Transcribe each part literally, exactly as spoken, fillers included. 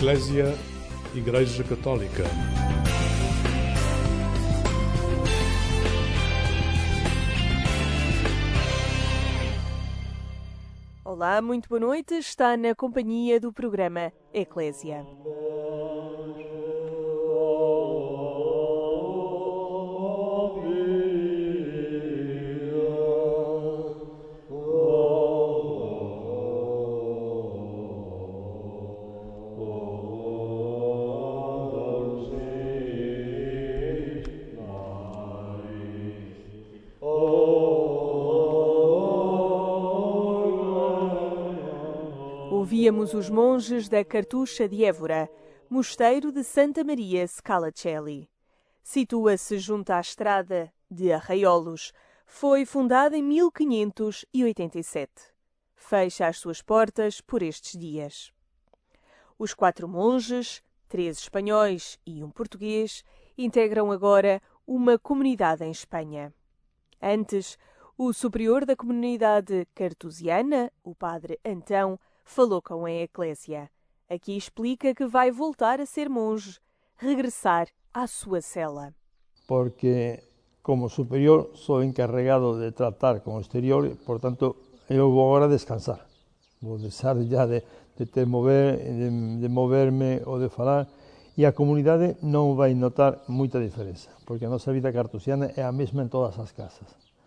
Eclésia, Igreja Católica. Olá, muito boa noite. Está na companhia do programa Eclésia. Ouvíamos os monges da Cartucha de Évora, mosteiro de Santa Maria Scalacelli. Situa-se junto à estrada de Arraiolos. Foi fundada em mil quinhentos e oitenta e sete. Fecha as suas portas por estes dias. Os quatro monges, três espanhóis e um português, integram agora uma comunidade em Espanha. Antes, o superior da comunidade cartusiana, o padre Antão, falou com a Eclésia. Aqui explica que vai voltar a ser monge, regressar à sua cela. Porque, como superior, sou encarregado de tratar com o exterior, portanto, eu vou agora descansar. Vou deixar já de, de, ter mover, de, de mover-me ou de falar, e a comunidade não vai notar muita diferença, porque a nossa vida cartusiana é a mesma em todas as casas.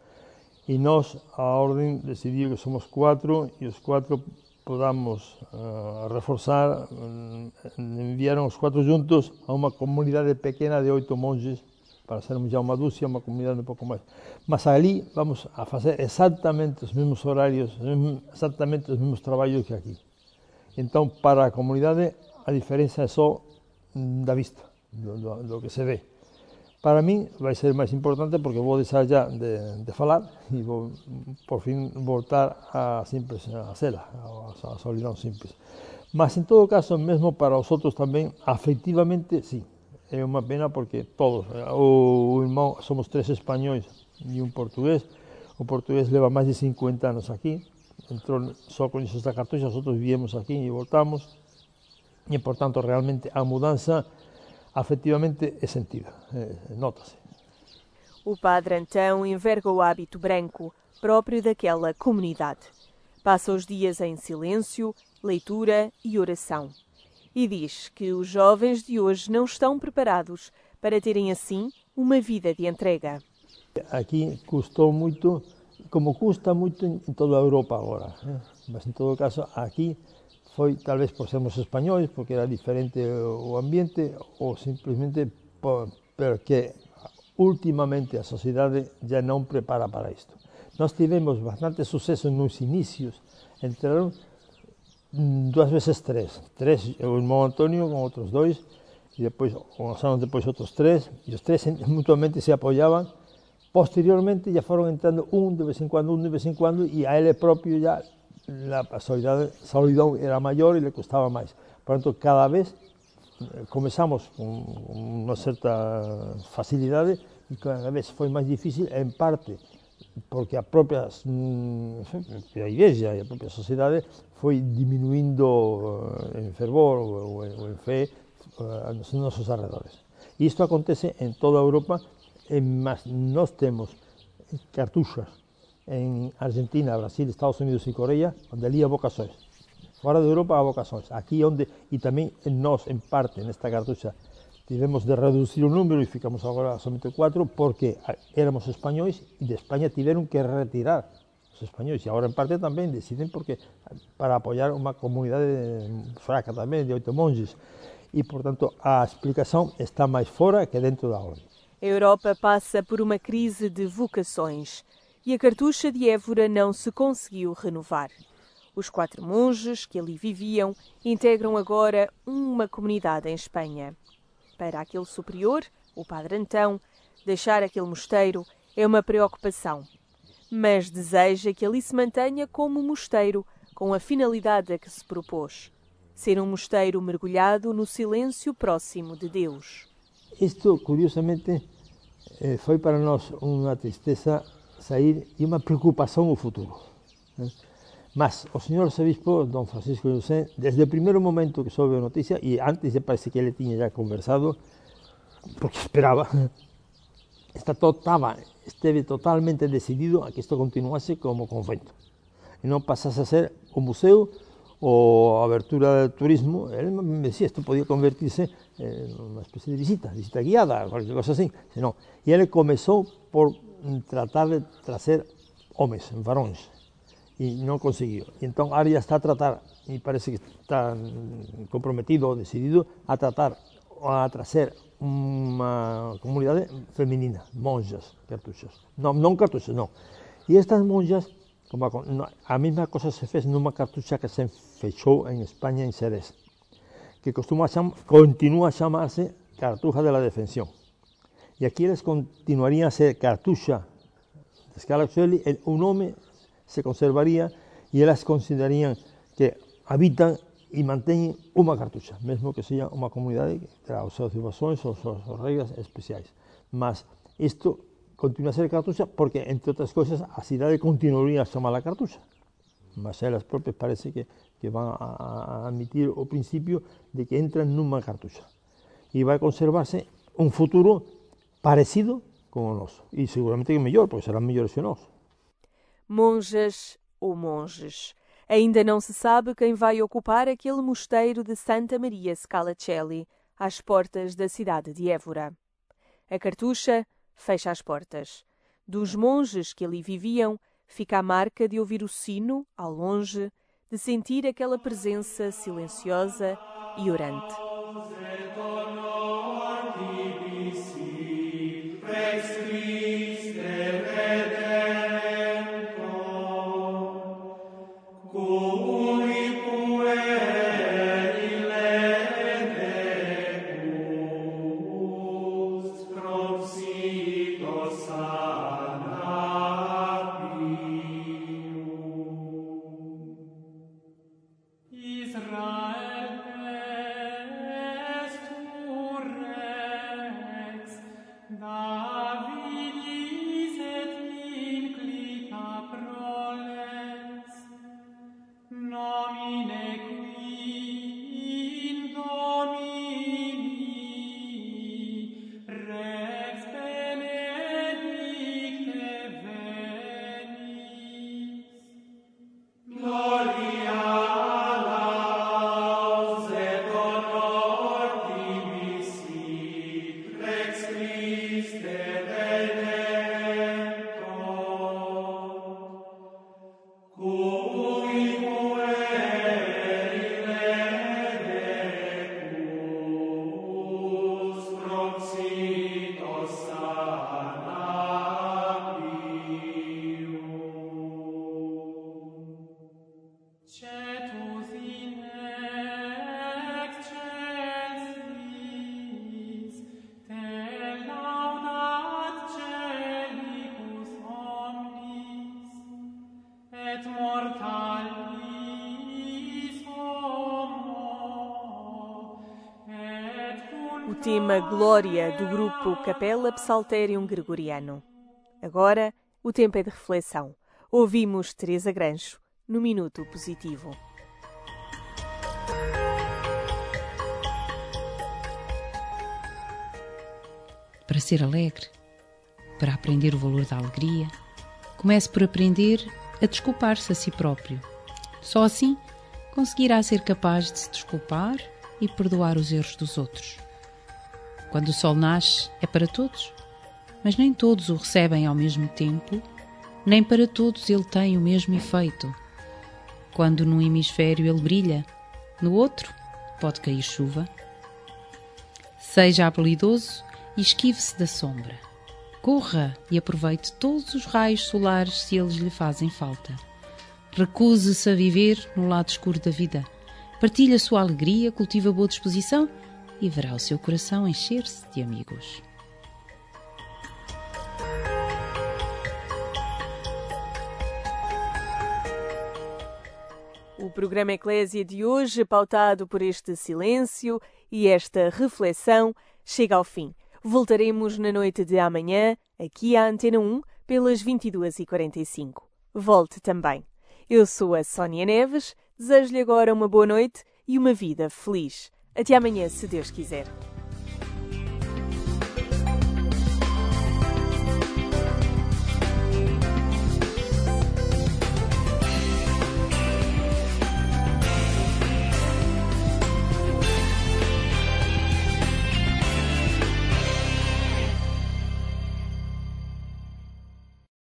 E nós, a ordem, decidiu que somos quatro, e os quatro podamos uh, reforçar, uh, enviaram os quatro juntos a uma comunidade pequena de oito monges, para sermos já uma dúzia, uma comunidade um pouco mais. Mas ali vamos a fazer exatamente os mesmos horários, exatamente os mesmos trabalhos que aqui. Então, para a comunidade, a diferença é só da vista, do, do, do que se vê. Para mim vai ser mais importante porque vou deixar já de, de falar e vou, por fim, voltar a simples, a cela, a, a solidão simples. Mas, em todo caso, mesmo para os outros também, afetivamente, sim. É uma pena porque todos, o, o irmão, somos três espanhóis e um português. O português leva mais de cinquenta anos aqui, entrou só com isso da Cartucha, os outros viemos aqui e voltamos. E, portanto, realmente a mudança afetivamente é sentida, é, nota-se. O padre Antão enverga o hábito branco, próprio daquela comunidade. Passa os dias em silêncio, leitura e oração. E diz que os jovens de hoje não estão preparados para terem assim uma vida de entrega. Aqui custou muito, como custa muito em toda a Europa agora, né? Mas em todo caso aqui foi talvez por sermos espanhóis, porque era diferente o ambiente, ou simplesmente por, porque ultimamente a sociedade já não prepara para isto. Nós tivemos bastante sucesso nos inícios, entraram duas vezes três, três, o irmão António com outros dois, e depois, uns anos depois outros três, e os três mutuamente se apoiavam. Posteriormente já foram entrando um de vez em quando, um de vez em quando, e a ele próprio já a solidão era maior e lhe custava mais. Portanto, cada vez começamos com uma certa facilidade e cada vez foi mais difícil, em parte porque a própria a igreja e a própria sociedade foi diminuindo em fervor ou em fé nos nossos arredores. E isto acontece em toda a Europa, mas nós temos cartuchas en Argentina, Brasil, Estados Unidos e Coreia, onde ali há vocações. Fora da Europa há vocações. Aqui onde, e também nós, em parte, nesta cartucha, tivemos de reduzir o número e ficamos agora somente quatro, porque éramos espanhóis e de Espanha tiveram que retirar os espanhóis. E agora, em parte, também decidem porque, para apoiar uma comunidade fraca também, de oito monges. E, portanto, a explicação está mais fora que dentro da ordem. A Europa passa por uma crise de vocações. E a Cartucha de Évora não se conseguiu renovar. Os quatro monges que ali viviam integram agora uma comunidade em Espanha. Para aquele superior, o padre Antão, deixar aquele mosteiro é uma preocupação, mas deseja que ali se mantenha como mosteiro, com a finalidade a que se propôs: ser um mosteiro mergulhado no silêncio próximo de Deus. Isto, curiosamente, foi para nós uma tristeza sair e uma preocupação no futuro, né? Mas o señor obispo, don Francisco José, desde el primer momento que soube a noticia, e antes ya parece que ele tiña ya conversado, porque esperaba, estaba, esteve totalmente decidido a que isto continuase como convento, e non pasase a ser un museo ou a abertura de turismo. Ele me decía, isto podía convertirse en unha especie de visita, visita guiada, cualquier cosa así. Senón, e ele comezou por tratar de trazer homes, varóns, e non conseguiu. E entón, ahora ya está a tratar, e parece que está comprometido, decidido, a tratar, a trazer unha comunidade feminina, monjas, cartuchas. Non, non cartuchas, non. E estas monjas, como a, a mesma cosa se fez nunha cartucha que se fechou en España, en Xerés, que costuma cham, continúa a chamarse Cartuja de la Defensión. E aquí eles continuarían a ser Cartuxa de Scala Coeli, o nome se conservaría e elas considerarían que habitan e manteñen unha cartucha, mesmo que sexa unha comunidade que terá os seus devocións, os seus regras especiais. Mas isto continúa a ser Cartucha porque, entre outras cousas, a cidade continuaría a chamar a Cartucha. Mas elas propias parece que, que van a, a admitir o principio de que entran nunha Cartucha. E vai conservarse un futuro parecido con o noso. E seguramente que mellor, porque serán mellores que o noso. Monjas ou monges. Ainda não se sabe quem vai ocupar aquele mosteiro de Santa Maria Scala Coeli, às portas da cidade de Évora. A Cartucha fecha as portas. Dos monges que ali viviam, fica a marca de ouvir o sino, ao longe, de sentir aquela presença silenciosa e orante. O tema Glória do grupo Capella Psalterium Gregoriano. Agora, o tempo é de reflexão. Ouvimos Teresa Grancho no Minuto Positivo. Para ser alegre, para aprender o valor da alegria, comece por aprender a desculpar-se a si próprio. Só assim conseguirá ser capaz de se desculpar e perdoar os erros dos outros. Quando o sol nasce, é para todos, mas nem todos o recebem ao mesmo tempo, nem para todos ele tem o mesmo efeito. Quando num hemisfério ele brilha, no outro pode cair chuva. Seja habilidoso e esquive-se da sombra. Corra e aproveite todos os raios solares se eles lhe fazem falta. Recuse-se a viver no lado escuro da vida. Partilhe a sua alegria, cultive a boa disposição e verá o seu coração encher-se de amigos. O programa Eclésia de hoje, pautado por este silêncio e esta reflexão, chega ao fim. Voltaremos na noite de amanhã, aqui à Antena um, pelas vinte e duas e quarenta e cinco. Volte também. Eu sou a Sónia Neves, desejo-lhe agora uma boa noite e uma vida feliz. Até amanhã, se Deus quiser.